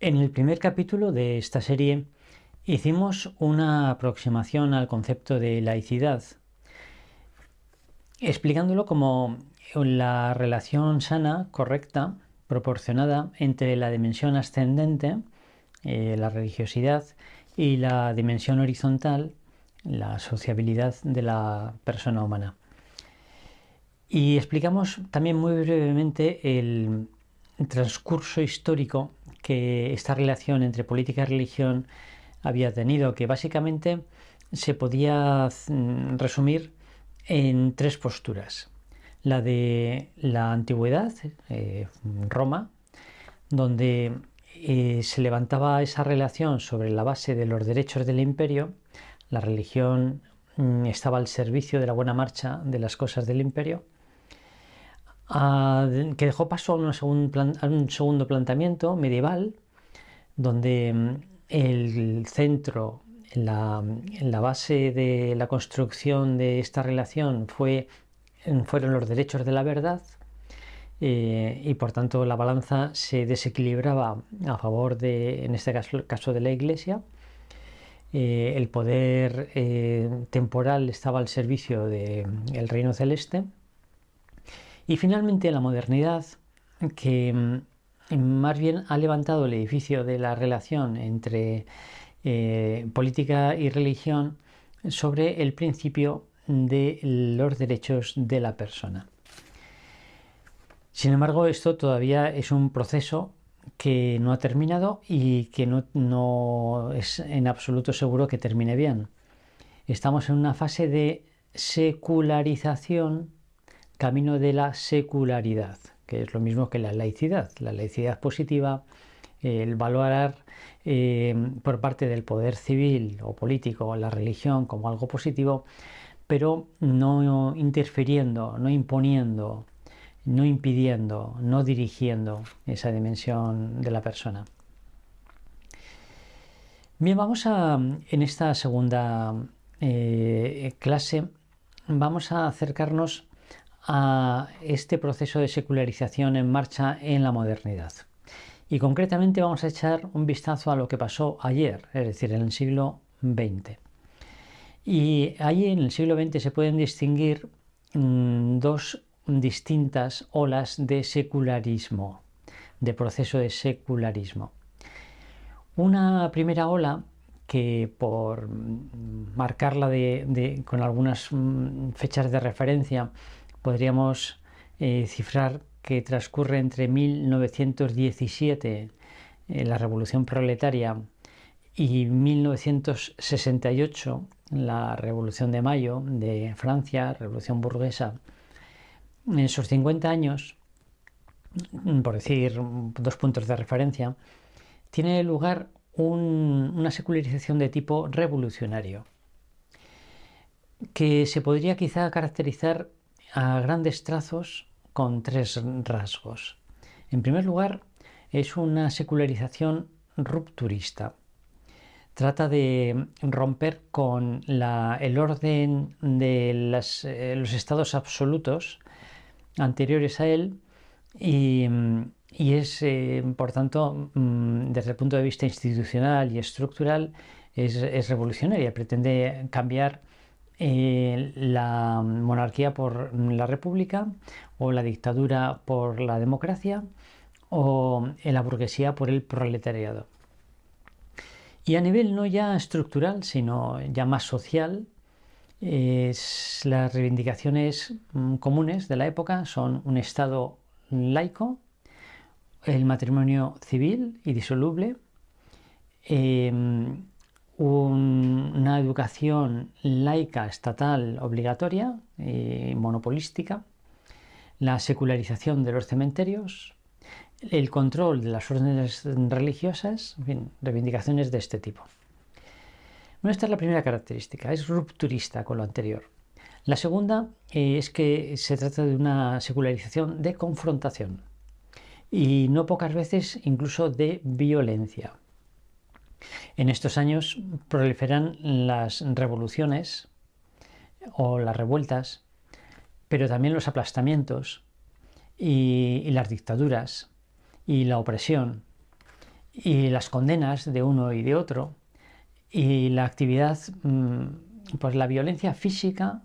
En el primer capítulo de esta serie hicimos una aproximación al concepto de laicidad, explicándolo como la relación sana, correcta, proporcionada entre la dimensión ascendente, la religiosidad, y la dimensión horizontal, la sociabilidad de la persona humana. Y explicamos también muy brevemente el transcurso histórico que esta relación entre política y religión había tenido, que básicamente se podía resumir en tres posturas. La de la antigüedad, Roma, donde se levantaba esa relación sobre la base de los derechos del imperio. La religión estaba al servicio de la buena marcha de las cosas del imperio, que dejó paso a un segundo planteamiento medieval, donde el centro, la base de la construcción de esta relación fueron los derechos de la verdad, y por tanto la balanza se desequilibraba a favor de, en este caso de la Iglesia. El poder temporal estaba al servicio del reino celeste. Y finalmente la modernidad, que más bien ha levantado el edificio de la relación entre política y religión sobre el principio de los derechos de la persona. Sin embargo, esto todavía es un proceso que no ha terminado y que no es en absoluto seguro que termine bien. Estamos en una fase de secularización, camino de la secularidad, que es lo mismo que la laicidad positiva, el valorar por parte del poder civil o político la religión como algo positivo, pero no interfiriendo, no imponiendo, no impidiendo, no dirigiendo esa dimensión de la persona. Bien, en esta segunda clase vamos a acercarnos a este proceso de secularización en marcha en la modernidad. Y concretamente vamos a echar un vistazo a lo que pasó ayer, es decir, en el siglo XX. Y ahí en el siglo XX se pueden distinguir dos distintas olas de secularismo, de proceso de secularismo. Una primera ola que, por marcarla con algunas fechas de referencia, podríamos cifrar que transcurre entre 1917, la Revolución Proletaria, y 1968, la Revolución de Mayo de Francia, Revolución Burguesa. En esos 50 años, por decir dos puntos de referencia, tiene lugar una secularización de tipo revolucionario, que se podría quizá caracterizar a grandes trazos con tres rasgos. En primer lugar, es una secularización rupturista. Trata de romper con el orden de los estados absolutos anteriores a él y es, por tanto, desde el punto de vista institucional y estructural, es revolucionaria. Pretende cambiar la monarquía por la república, o la dictadura por la democracia, o la burguesía por el proletariado. Y a nivel no ya estructural, sino ya más social, las reivindicaciones comunes de la época son un Estado laico, el matrimonio civil y disoluble, una educación laica estatal obligatoria y monopolística, la secularización de los cementerios, el control de las órdenes religiosas, en fin, reivindicaciones de este tipo. Bueno, esta es la primera característica, es rupturista con lo anterior. La segunda es que se trata de una secularización de confrontación y no pocas veces incluso de violencia. En estos años proliferan las revoluciones o las revueltas, pero también los aplastamientos y las dictaduras y la opresión. y las condenas de uno y de otro, y la actividad, pues la violencia física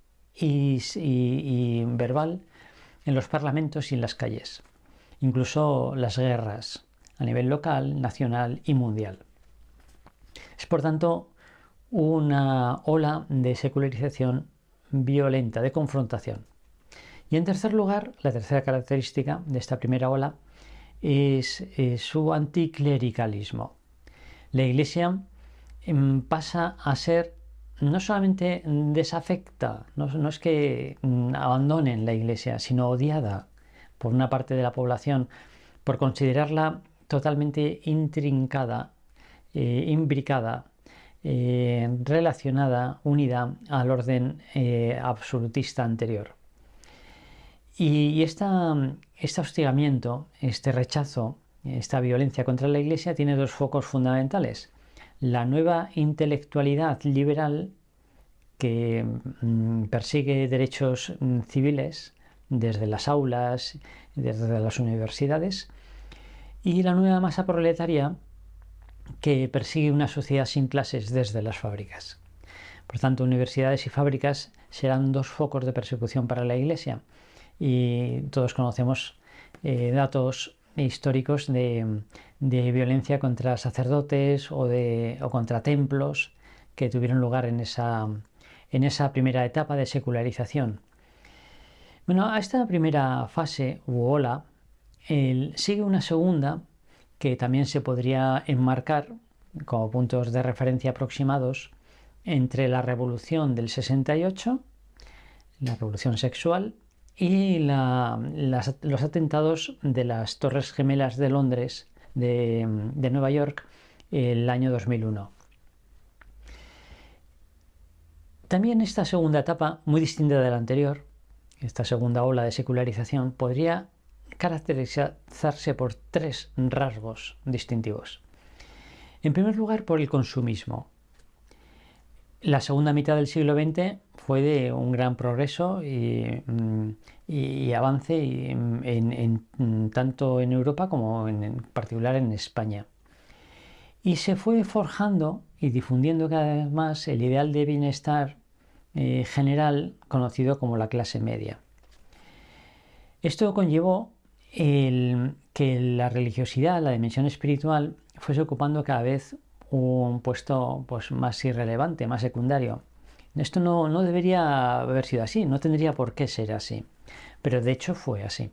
y verbal en los parlamentos y en las calles, incluso las guerras a nivel local, nacional y mundial. Es por tanto una ola de secularización violenta, de confrontación. Y en tercer lugar, la tercera característica de esta primera ola es su anticlericalismo. La Iglesia pasa a ser no solamente desafecta, no es que abandonen la Iglesia, sino odiada por una parte de la población por considerarla totalmente intrincada, imbricada, relacionada, unida al orden absolutista anterior. Y este hostigamiento, este rechazo, esta violencia contra la Iglesia tiene dos focos fundamentales. La nueva intelectualidad liberal que persigue derechos civiles desde las aulas, desde las universidades, y la nueva masa proletaria que persigue una sociedad sin clases desde las fábricas. Por tanto, universidades y fábricas serán dos focos de persecución para la Iglesia, y todos conocemos datos históricos de violencia contra sacerdotes o contra templos que tuvieron lugar en esa primera etapa de secularización. Bueno, a esta primera fase u ola sigue una segunda que también se podría enmarcar como puntos de referencia aproximados entre la revolución del 68, la revolución sexual, y los atentados de las Torres Gemelas de Londres, de Nueva York, el año 2001. También esta segunda etapa, muy distinta de la anterior, esta segunda ola de secularización, podría caracterizarse por tres rasgos distintivos. En primer lugar, por el consumismo. La segunda mitad del siglo XX fue de un gran progreso y avance tanto en Europa como en particular en España. Y se fue forjando y difundiendo cada vez más el ideal de bienestar general conocido como la clase media. Esto conllevó que la religiosidad, la dimensión espiritual, fuese ocupando cada vez un puesto pues, más irrelevante, más secundario. Esto no debería haber sido así, no tendría por qué ser así, pero de hecho fue así.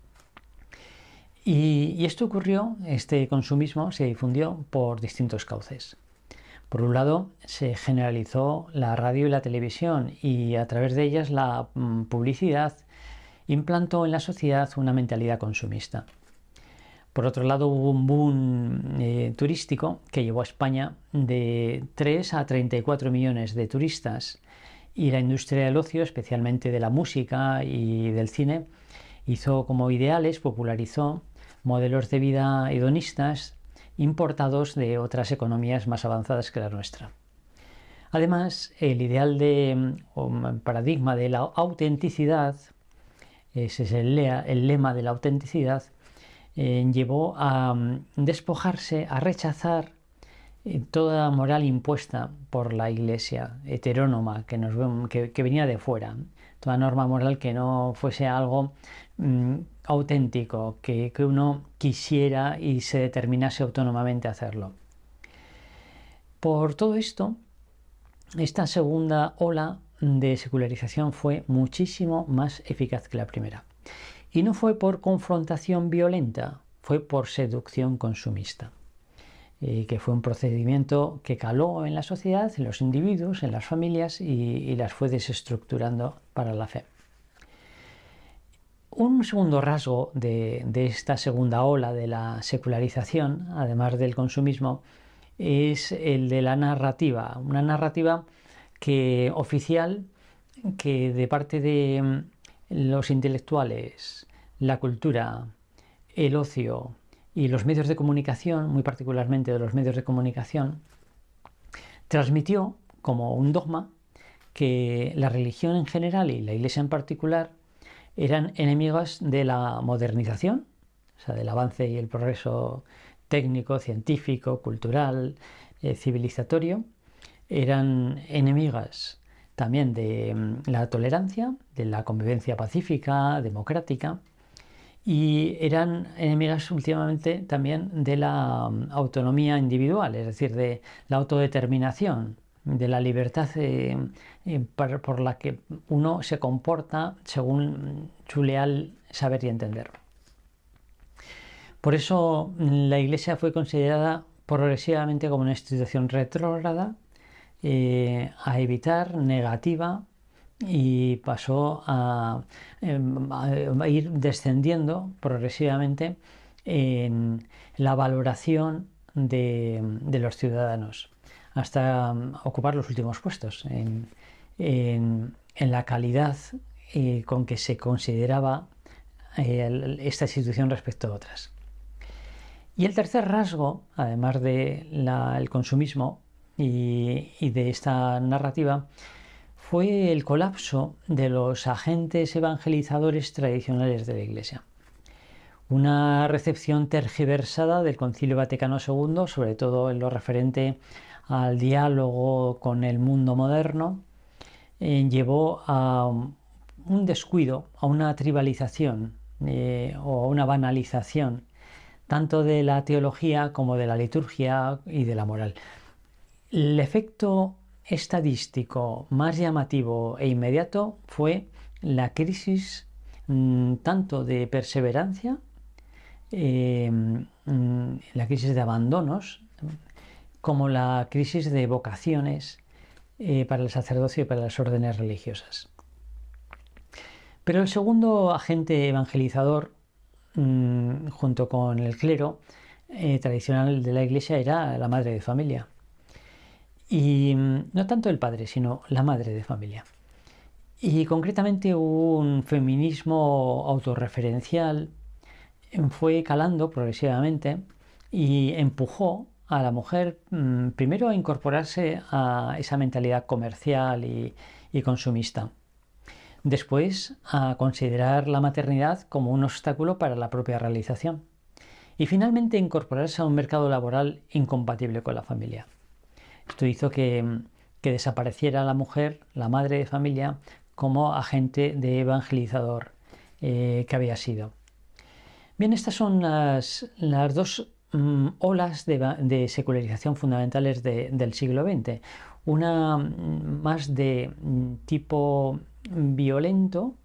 Y esto ocurrió, este consumismo se difundió por distintos cauces. Por un lado, se generalizó la radio y la televisión y a través de ellas la publicidad implantó en la sociedad una mentalidad consumista. Por otro lado, hubo un boom turístico que llevó a España de 3 a 34 millones de turistas, y la industria del ocio, especialmente de la música y del cine, hizo como ideales, popularizó modelos de vida hedonistas importados de otras economías más avanzadas que la nuestra. Además, el ideal paradigma de la autenticidad, ese es el lema de la autenticidad, llevó a despojarse, a rechazar toda moral impuesta por la Iglesia heterónoma que venía de fuera, toda norma moral que no fuese algo auténtico, que uno quisiera y se determinase autónomamente a hacerlo. Por todo esto, esta segunda ola de secularización fue muchísimo más eficaz que la primera. Y no fue por confrontación violenta, fue por seducción consumista, que fue un procedimiento que caló en la sociedad, en los individuos, en las familias y las fue desestructurando para la fe. Un segundo rasgo de esta segunda ola de la secularización, además del consumismo, es el de la narrativa, una narrativa oficial que de parte de los intelectuales, la cultura, el ocio y los medios de comunicación, muy particularmente de los medios de comunicación, transmitió como un dogma que la religión en general y la Iglesia en particular eran enemigos de la modernización, o sea, del avance y el progreso técnico, científico, cultural, civilizatorio, eran enemigas también de la tolerancia, de la convivencia pacífica, democrática, y eran enemigas últimamente también de la autonomía individual, es decir, de la autodeterminación, de la libertad por la que uno se comporta según su leal saber y entender. Por eso la Iglesia fue considerada progresivamente como una institución retrógrada, a evitar, negativa, y pasó a ir descendiendo progresivamente en la valoración de los ciudadanos, hasta ocupar los últimos puestos en la calidad con que se consideraba esta institución respecto a otras. Y el tercer rasgo, además del consumismo y de esta narrativa, fue el colapso de los agentes evangelizadores tradicionales de la Iglesia. Una recepción tergiversada del Concilio Vaticano II, sobre todo en lo referente al diálogo con el mundo moderno, llevó a un descuido, a una tribalización o a una banalización tanto de la teología como de la liturgia y de la moral. El efecto estadístico más llamativo e inmediato fue la crisis tanto de perseverancia, la crisis de abandonos, como la crisis de vocaciones para el sacerdocio y para las órdenes religiosas. Pero el segundo agente evangelizador, junto con el clero tradicional de la Iglesia, era la madre de familia. Y no tanto el padre, sino la madre de familia. Y concretamente un feminismo autorreferencial fue calando progresivamente y empujó a la mujer primero a incorporarse a esa mentalidad comercial y consumista. Después a considerar la maternidad como un obstáculo para la propia realización. Y finalmente incorporarse a un mercado laboral incompatible con la familia. Esto hizo que desapareciera la mujer, la madre de familia, como agente de evangelizador que había sido. Bien, estas son las dos olas de secularización fundamentales del siglo XX. Una más de tipo violento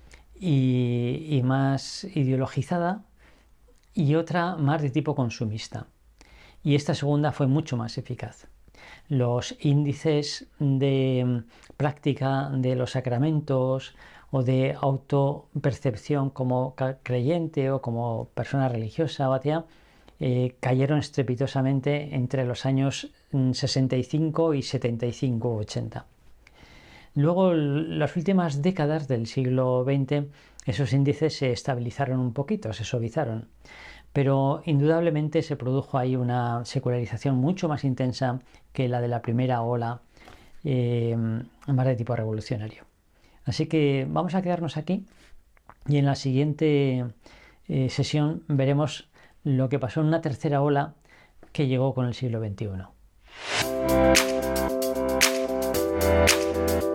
y más ideologizada, y otra más de tipo consumista. Y esta segunda fue mucho más eficaz. Los índices de práctica de los sacramentos o de autopercepción como creyente o como persona religiosa o atea cayeron estrepitosamente entre los años 65 y 75 o 80. Luego, en las últimas décadas del siglo XX, esos índices se estabilizaron un poquito, se suavizaron. Pero indudablemente se produjo ahí una secularización mucho más intensa que la de la primera ola, más de tipo revolucionario. Así que vamos a quedarnos aquí y en la siguiente sesión veremos lo que pasó en una tercera ola que llegó con el siglo XXI.